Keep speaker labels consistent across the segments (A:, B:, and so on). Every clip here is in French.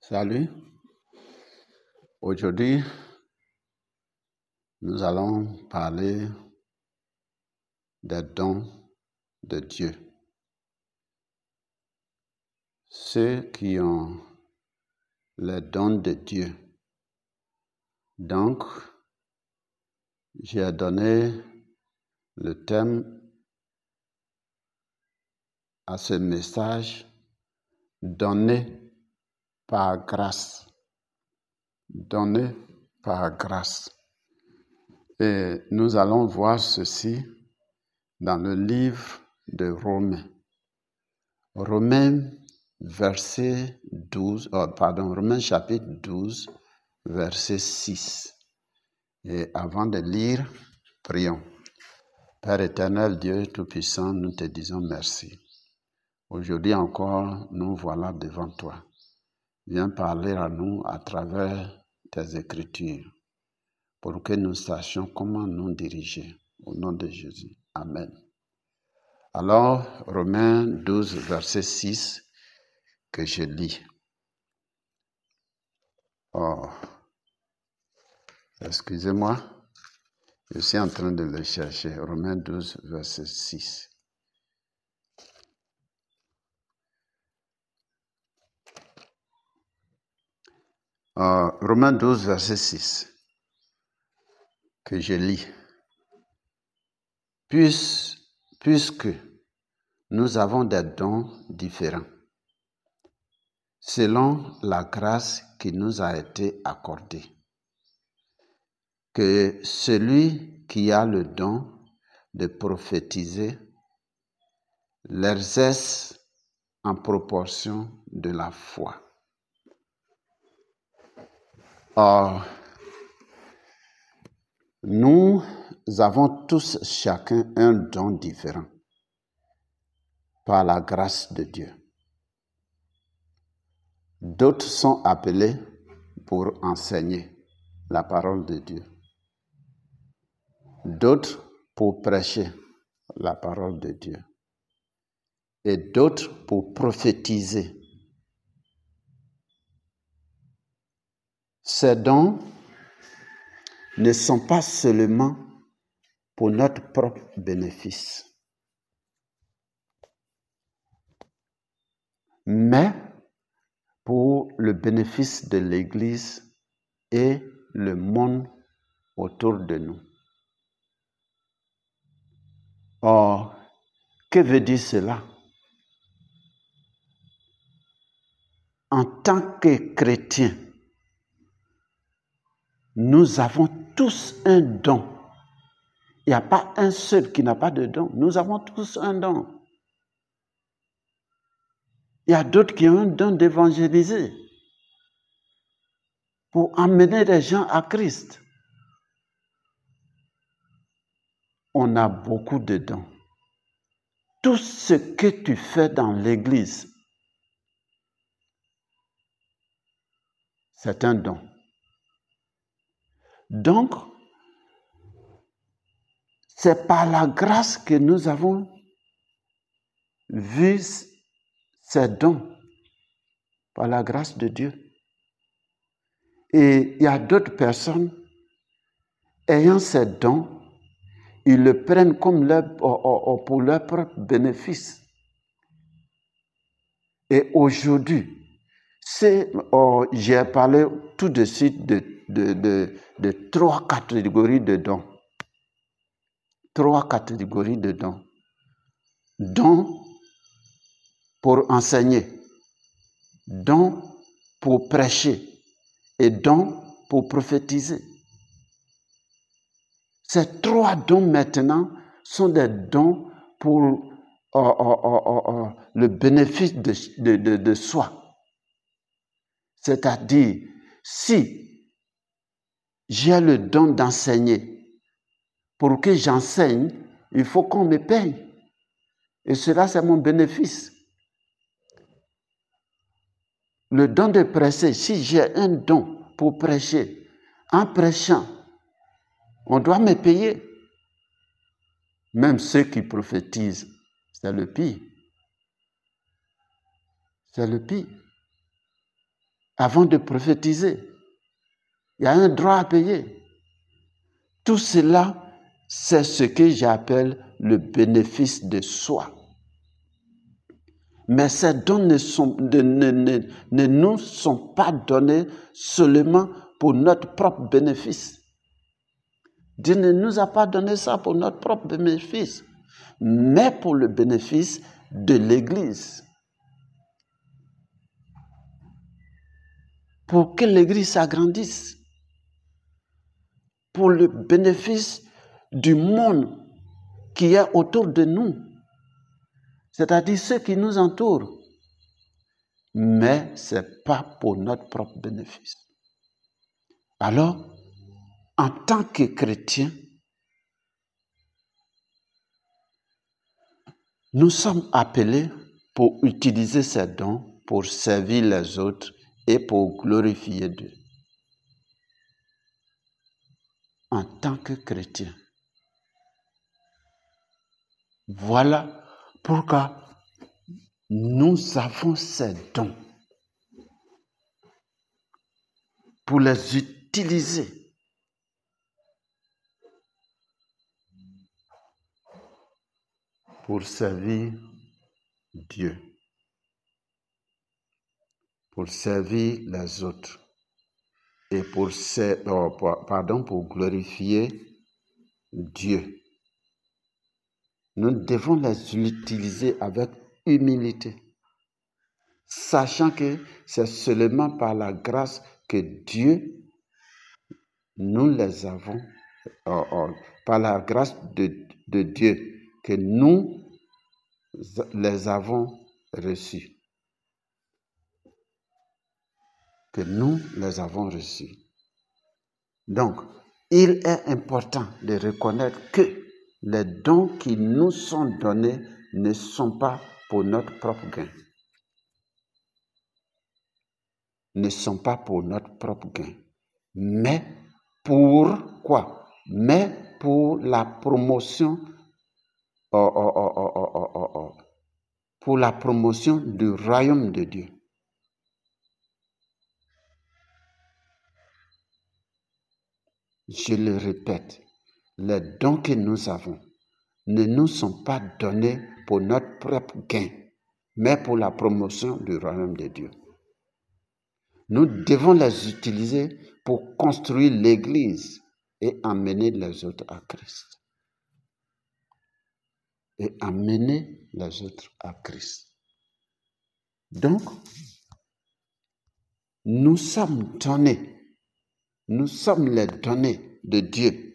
A: Salut. Aujourd'hui, nous allons parler des dons de Dieu. Ceux qui ont les dons de Dieu. Donc, j'ai donné le thème à ce message, donné par grâce. Donné par grâce. Et nous allons voir ceci dans le livre de Romains. Romains chapitre 12, verset 6. Et avant de lire, prions. Père éternel, Dieu Tout-Puissant, nous te disons merci. Aujourd'hui encore, nous voilà devant toi. Viens parler à nous à travers tes Écritures pour que nous sachions comment nous diriger. Au nom de Jésus. Amen. Alors, Romains 12, verset 6, que je lis. Oh, excusez-moi, je suis en train de le chercher. Romains 12, verset 6. Romains 12, verset 6, que je lis. Puisque nous avons des dons différents, selon la grâce qui nous a été accordée, que celui qui a le don de prophétiser l'exerce en proportion de la foi. Or, nous avons tous chacun un don différent par la grâce de Dieu. D'autres sont appelés pour enseigner la parole de Dieu. D'autres pour prêcher la parole de Dieu. Et d'autres pour prophétiser. Ces dons ne sont pas seulement pour notre propre bénéfice, mais pour le bénéfice de l'Église et le monde autour de nous. Or, que veut dire cela? En tant que chrétiens, nous avons tous un don. Il n'y a pas un seul qui n'a pas de don. Nous avons tous un don. Il y a d'autres qui ont un don d'évangéliser pour emmener les gens à Christ. On a beaucoup de dons. Tout ce que tu fais dans l'Église, c'est un don. Donc, c'est par la grâce que nous avons vu ces dons, par la grâce de Dieu. Et il y a d'autres personnes ayant ces dons, ils le prennent comme pour leur propre bénéfice. Et aujourd'hui, j'ai parlé tout de suite de 3 catégories de dons. 3 catégories de dons. Dons pour enseigner, dons pour prêcher et dons pour prophétiser. Ces 3 dons maintenant sont des dons pour le bénéfice de soi. C'est-à-dire, si j'ai le don d'enseigner, pour que j'enseigne, il faut qu'on me paye. Et cela, c'est mon bénéfice. Le don de prêcher, si j'ai un don pour prêcher, en prêchant, on doit me payer. Même ceux qui prophétisent, c'est le pire. C'est le pire. avant de prophétiser. Il y a un droit à payer. Tout cela, c'est ce que j'appelle le bénéfice de soi. Mais ces dons ne nous sont pas donnés seulement pour notre propre bénéfice. Dieu ne nous a pas donné ça pour notre propre bénéfice, mais pour le bénéfice de l'Église. Pour que l'Église s'agrandisse. Pour le bénéfice du monde qui est autour de nous. C'est-à-dire ceux qui nous entourent. Mais ce n'est pas pour notre propre bénéfice. Alors, en tant que chrétien, nous sommes appelés pour utiliser ces dons pour servir les autres et pour glorifier Dieu. En tant que chrétien. Voilà pourquoi nous avons ces dons pour les utiliser pour servir Dieu, pour servir les autres et pour glorifier Dieu. Nous devons les utiliser avec humilité, sachant que c'est seulement par la grâce que Dieu, nous les avons, par la grâce de Dieu, que nous les avons reçus. Que nous les avons reçus. Donc, il est important de reconnaître que les dons qui nous sont donnés ne sont pas pour notre propre gain. Ne sont pas pour notre propre gain. Mais pour quoi? Mais pour la promotion, pour la promotion du royaume de Dieu. Je le répète, les dons que nous avons ne nous sont pas donnés pour notre propre gain, mais pour la promotion du royaume de Dieu. Nous devons les utiliser pour construire l'Église et amener les autres à Christ. Et amener les autres à Christ. Donc, nous sommes donnés. Nous sommes les donnés de Dieu.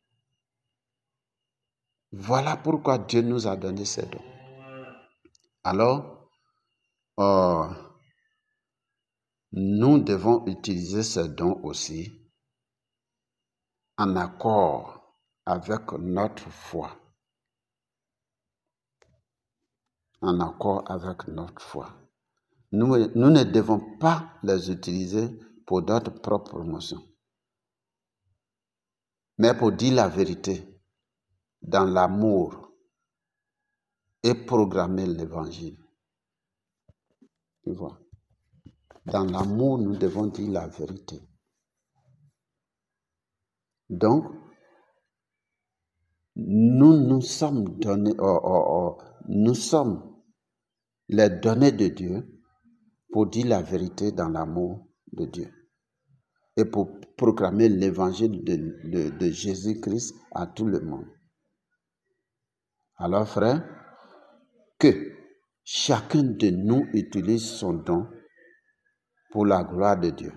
A: Voilà pourquoi Dieu nous a donné ces dons. Alors, nous devons utiliser ces dons aussi en accord avec notre foi. En accord avec notre foi. Nous ne devons pas les utiliser pour notre propre promotion, mais pour dire la vérité dans l'amour et proclamer l'évangile. Tu vois? Dans l'amour, nous devons dire la vérité. Donc, nous sommes donnés, nous sommes les donnés de Dieu pour dire la vérité dans l'amour de Dieu et pour proclamer l'évangile de Jésus-Christ à tout le monde. Alors, frère, que chacun de nous utilise son don pour la gloire de Dieu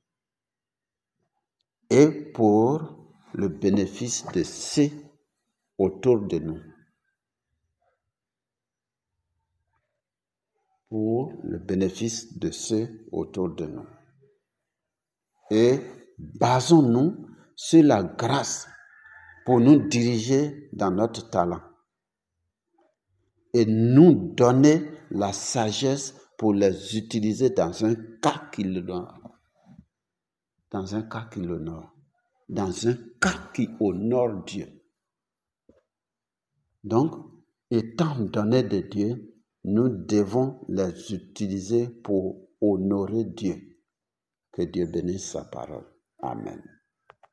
A: et pour le bénéfice de ceux autour de nous. Pour le bénéfice de ceux autour de nous. Et basons-nous sur la grâce pour nous diriger dans notre talent et nous donner la sagesse pour les utiliser dans un cas qui l'honore. Dans un cas qui l'honore. Dans un cas qui honore Dieu. Donc, étant donnés de Dieu, nous devons les utiliser pour honorer Dieu. Que Dieu bénisse sa parole. Amen.